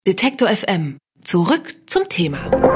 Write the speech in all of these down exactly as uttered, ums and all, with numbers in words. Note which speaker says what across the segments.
Speaker 1: Detektor F M. Zurück zum Thema.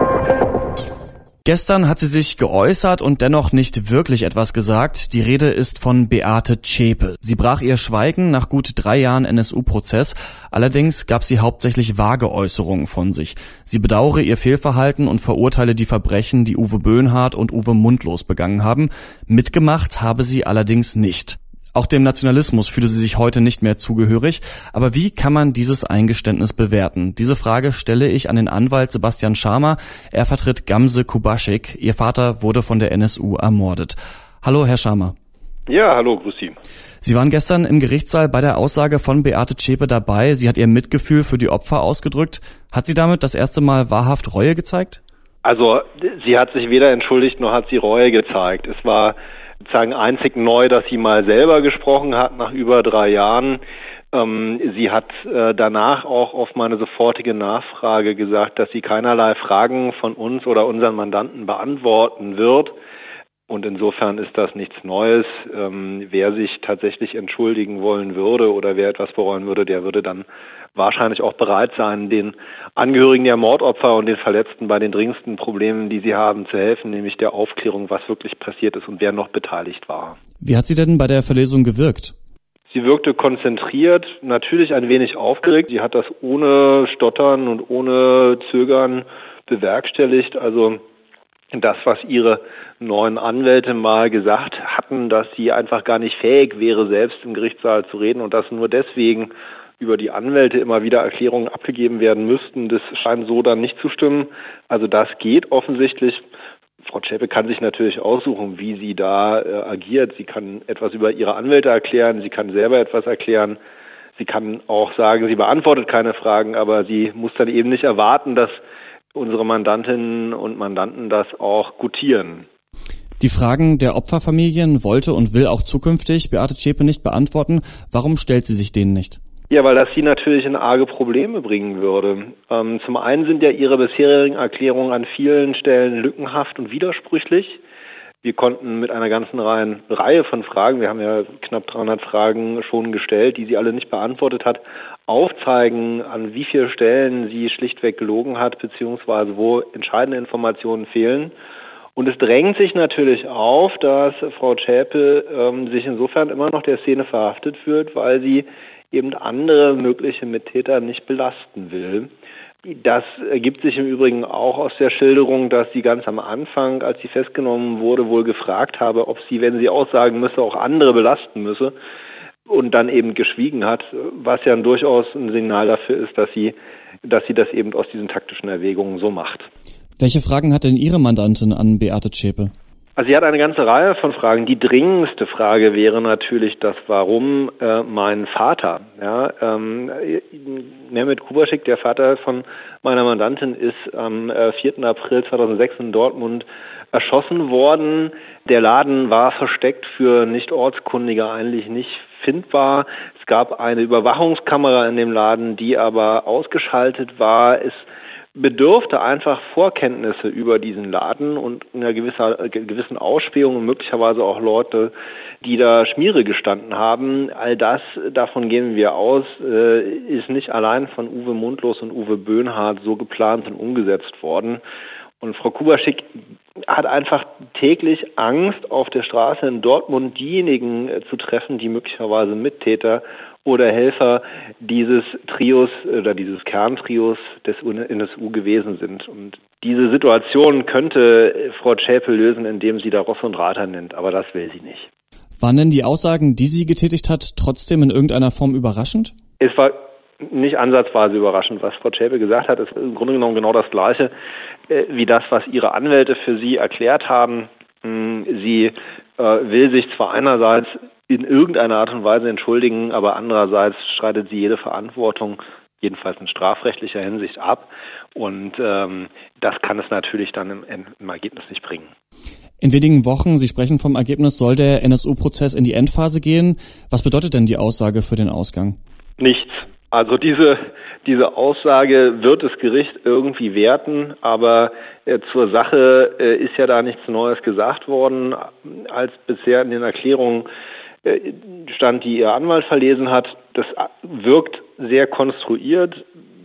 Speaker 2: Gestern hat sie sich geäußert und dennoch nicht wirklich etwas gesagt. Die Rede ist von Beate Zschäpe. Sie brach ihr Schweigen nach gut drei Jahren N S U-Prozess. Allerdings gab sie hauptsächlich vage Äußerungen von sich. Sie bedauere ihr Fehlverhalten und verurteile die Verbrechen, die Uwe Böhnhardt und Uwe Mundlos begangen haben. Mitgemacht habe sie allerdings nicht. Auch dem Nationalismus fühle sie sich heute nicht mehr zugehörig. Aber wie kann man dieses Eingeständnis bewerten? Diese Frage stelle ich an den Anwalt Sebastian Schamer. Er vertritt Gamse Kubaschik. Ihr Vater wurde von der N S U ermordet. Hallo, Herr Schamer.
Speaker 3: Ja, hallo, grüß Sie.
Speaker 2: Sie waren gestern im Gerichtssaal bei der Aussage von Beate Zschäpe dabei. Sie hat ihr Mitgefühl für die Opfer ausgedrückt. Hat sie damit das erste Mal wahrhaft Reue gezeigt?
Speaker 3: Also, sie hat sich weder entschuldigt, noch hat sie Reue gezeigt. Es war sozusagen einzig neu, dass sie mal selber gesprochen hat nach über drei Jahren. Ähm, sie hat äh, danach auch auf meine sofortige Nachfrage gesagt, dass sie keinerlei Fragen von uns oder unseren Mandanten beantworten wird. Und insofern ist das nichts Neues. Ähm, wer sich tatsächlich entschuldigen wollen würde oder wer etwas bereuen würde, der würde dann wahrscheinlich auch bereit sein, den Angehörigen der Mordopfer und den Verletzten bei den dringendsten Problemen, die sie haben, zu helfen, nämlich der Aufklärung, was wirklich passiert ist und wer noch beteiligt war.
Speaker 2: Wie hat sie denn bei der Verlesung gewirkt?
Speaker 3: Sie wirkte konzentriert, natürlich ein wenig aufgeregt. Sie hat das ohne Stottern und ohne Zögern bewerkstelligt. Also das, was ihre neuen Anwälte mal gesagt hatten, dass sie einfach gar nicht fähig wäre, selbst im Gerichtssaal zu reden und dass nur deswegen über die Anwälte immer wieder Erklärungen abgegeben werden müssten, das scheint so dann nicht zu stimmen. Also das geht offensichtlich. Frau Zschäpe kann sich natürlich aussuchen, wie sie da äh, agiert. Sie kann etwas über ihre Anwälte erklären, sie kann selber etwas erklären. Sie kann auch sagen, sie beantwortet keine Fragen, aber sie muss dann eben nicht erwarten, dass unsere Mandantinnen und Mandanten das auch gutieren.
Speaker 2: Die Fragen der Opferfamilien wollte und will auch zukünftig Beate Zschäpe nicht beantworten. Warum stellt sie sich denen nicht?
Speaker 3: Ja, weil das sie natürlich in arge Probleme bringen würde. Ähm, zum einen sind ja ihre bisherigen Erklärungen an vielen Stellen lückenhaft und widersprüchlich. Wir konnten mit einer ganzen Reihe, Reihe von Fragen, wir haben ja knapp dreihundert Fragen schon gestellt, die sie alle nicht beantwortet hat, aufzeigen, an wie vielen Stellen sie schlichtweg gelogen hat, beziehungsweise wo entscheidende Informationen fehlen. Und es drängt sich natürlich auf, dass Frau Zschäpe ähm, sich insofern immer noch der Szene verhaftet fühlt, weil sie eben andere mögliche Mittäter nicht belasten will. Das ergibt sich im Übrigen auch aus der Schilderung, dass sie ganz am Anfang, als sie festgenommen wurde, wohl gefragt habe, ob sie, wenn sie aussagen müsse, auch andere belasten müsse und dann eben geschwiegen hat, was ja durchaus ein Signal dafür ist, dass sie, dass sie das eben aus diesen taktischen Erwägungen so macht.
Speaker 2: Welche Fragen hat denn Ihre Mandantin an Beate Zschäpe?
Speaker 3: Also sie hat eine ganze Reihe von Fragen. Die dringendste Frage wäre natürlich das, warum äh, mein Vater, ja, ähm, Mehmet Kubaschik, der Vater von meiner Mandantin, ist am äh, vierten April zweitausendsechs in Dortmund erschossen worden. Der Laden war versteckt, für Nicht-Ortskundige eigentlich nicht findbar. Es gab eine Überwachungskamera in dem Laden, die aber ausgeschaltet war. Es bedurfte einfach Vorkenntnisse über diesen Laden und einer gewisser, gewissen Ausspähung und möglicherweise auch Leute, die da Schmiere gestanden haben. All das, davon gehen wir aus, ist nicht allein von Uwe Mundlos und Uwe Böhnhardt so geplant und umgesetzt worden. Und Frau Kubaschik hat einfach täglich Angst, auf der Straße in Dortmund diejenigen zu treffen, die möglicherweise Mittäter oder Helfer dieses Trios oder dieses Kerntrios des N S U gewesen sind. Und diese Situation könnte Frau Zschäpe lösen, indem sie da Ross und Reiter nennt, aber das will sie nicht.
Speaker 2: Waren denn die Aussagen, die sie getätigt hat, trotzdem in irgendeiner Form überraschend?
Speaker 3: Es war nicht ansatzweise überraschend. Was Frau Zschäpe gesagt hat, ist im Grunde genommen genau das Gleiche äh, wie das, was ihre Anwälte für sie erklärt haben. Sie äh, will sich zwar einerseits in irgendeiner Art und Weise entschuldigen, aber andererseits streitet sie jede Verantwortung, jedenfalls in strafrechtlicher Hinsicht, ab. Und ähm, das kann es natürlich dann im, im Ergebnis nicht bringen.
Speaker 2: In wenigen Wochen, Sie sprechen vom Ergebnis, soll der N S U-Prozess in die Endphase gehen. Was bedeutet denn die Aussage für den Ausgang?
Speaker 3: Nichts. Also diese, diese Aussage wird das Gericht irgendwie werten, aber äh, zur Sache äh, ist ja da nichts Neues gesagt worden, als bisher in den Erklärungen stand, die ihr Anwalt verlesen hat. Das wirkt sehr konstruiert.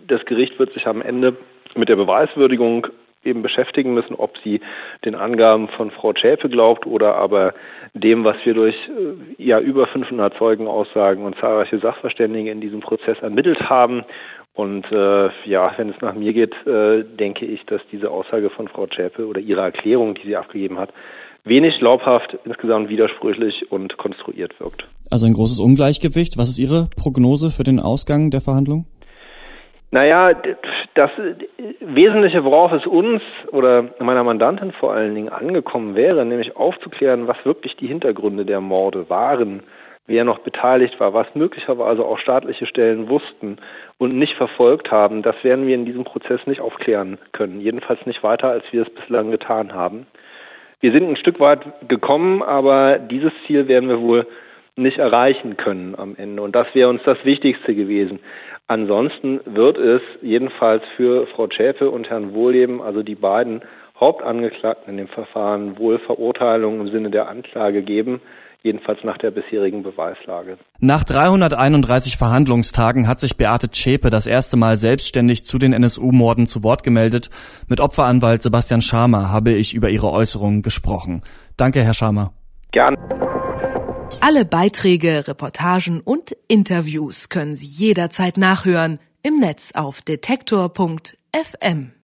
Speaker 3: das Gericht wird sich am Ende mit der Beweiswürdigung eben beschäftigen müssen, ob sie den Angaben von Frau Zschäpe glaubt oder aber dem, was wir durch ja über fünfhundert Zeugenaussagen und zahlreiche Sachverständige in diesem Prozess ermittelt haben. Und äh, ja, wenn es nach mir geht, äh, denke ich, dass diese Aussage von Frau Zschäpe oder ihre Erklärung, die sie abgegeben hat, wenig glaubhaft, insgesamt widersprüchlich und konstruiert wirkt.
Speaker 2: Also ein großes Ungleichgewicht. Was ist Ihre Prognose für den Ausgang der Verhandlung?
Speaker 3: Naja, das Wesentliche, worauf es uns oder meiner Mandantin vor allen Dingen angekommen wäre, nämlich aufzuklären, was wirklich die Hintergründe der Morde waren, wer noch beteiligt war, was möglicherweise auch staatliche Stellen wussten und nicht verfolgt haben, das werden wir in diesem Prozess nicht aufklären können. Jedenfalls nicht weiter, als wir es bislang getan haben. Wir sind ein Stück weit gekommen, aber dieses Ziel werden wir wohl nicht erreichen können am Ende. Und das wäre uns das Wichtigste gewesen. Ansonsten wird es jedenfalls für Frau Zschäpe und Herrn Wohlleben, also die beiden Hauptangeklagten in dem Verfahren, wohl Verurteilungen im Sinne der Anklage geben, jedenfalls nach der bisherigen Beweislage.
Speaker 2: Nach dreihunderteinunddreißig Verhandlungstagen hat sich Beate Zschäpe das erste Mal selbstständig zu den N S U-Morden zu Wort gemeldet. Mit Opferanwalt Sebastian Schamer habe ich über ihre Äußerungen gesprochen. Danke, Herr Schamer.
Speaker 3: Gern.
Speaker 1: Alle Beiträge, Reportagen und Interviews können Sie jederzeit nachhören im Netz auf detektor punkt f m.